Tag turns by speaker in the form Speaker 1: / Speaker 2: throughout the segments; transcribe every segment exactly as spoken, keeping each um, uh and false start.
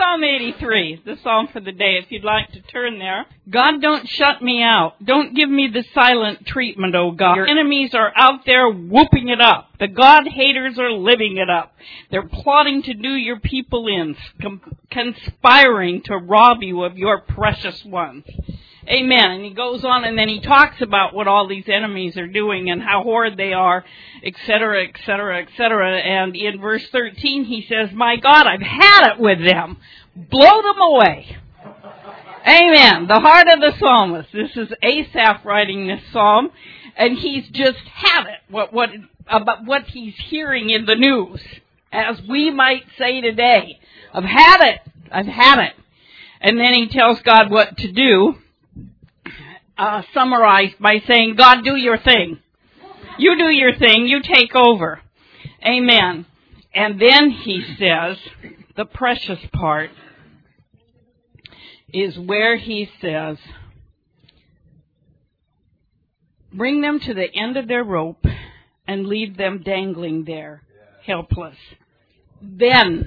Speaker 1: Psalm eighty-three, the psalm for the day, if you'd like to turn there. God, don't shut me out. Don't give me the silent treatment, oh God. Your enemies are out there whooping it up. The God haters are living it up. They're plotting to do your people in, com- conspiring to rob you of your precious ones. Amen. And he goes on and then he talks about what all these enemies are doing and how horrid they are, et cetera, et cetera, et cetera. And in verse thirteen he says, my God, I've had it with them. Blow them away. Amen. The heart of the psalmist. This is Asaph writing this psalm, and he's just had it, what, what, about what he's hearing in the news, as we might say today. I've had it. I've had it. And then he tells God what to do. Uh, summarized by saying, God, do your thing. You do your thing. You take over. Amen. And then he says, the precious part is where he says, bring them to the end of their rope and leave them dangling there, helpless. Then,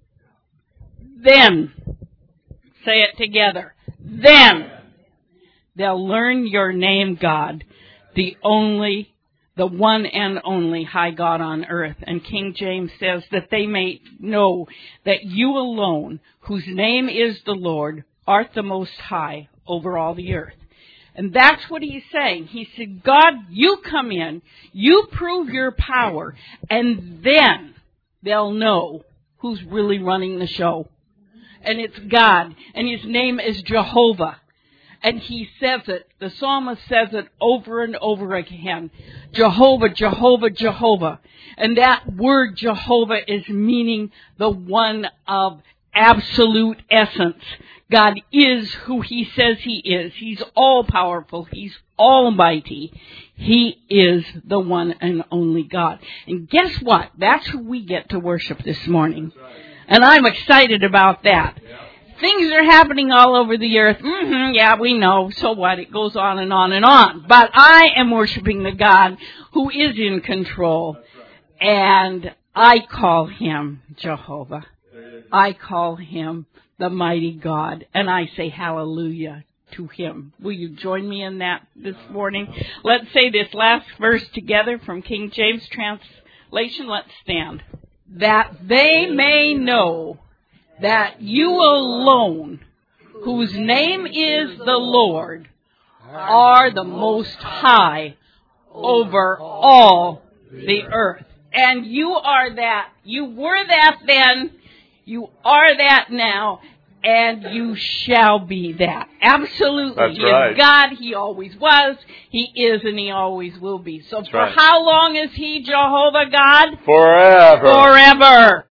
Speaker 1: then, say it together, then, they'll learn your name, God, the only, the one and only high God on earth. And King James says that they may know that you alone, whose name is the Lord, art the most high over all the earth. And that's what he's saying. He said, God, you come in, you prove your power, and then they'll know who's really running the show. And it's God, and his name is Jehovah. And he says it, the psalmist says it over and over again. Jehovah, Jehovah, Jehovah. And that word Jehovah is meaning the one of absolute essence. God is who he says he is. He's all-powerful. He's almighty. He is the one and only God. And guess what? That's who we get to worship this morning. And I'm excited about that. Things are happening all over the earth. Mm-hmm, yeah, we know. So what? It goes on and on and on. But I am worshiping the God who is in control. And I call him Jehovah. I call him the mighty God. And I say hallelujah to him. Will you join me in that this morning? Let's say this last verse together from King James translation. Let's stand. That they may know that you alone, whose name is the Lord, are the most high over all the earth. And you are that. You were that then. You are that now. And you shall be that. Absolutely.
Speaker 2: That's
Speaker 1: He
Speaker 2: right.
Speaker 1: is God. He always was. He is and he always will be. So
Speaker 2: That's
Speaker 1: for
Speaker 2: right.
Speaker 1: how long is he Jehovah God?
Speaker 2: Forever.
Speaker 1: Forever.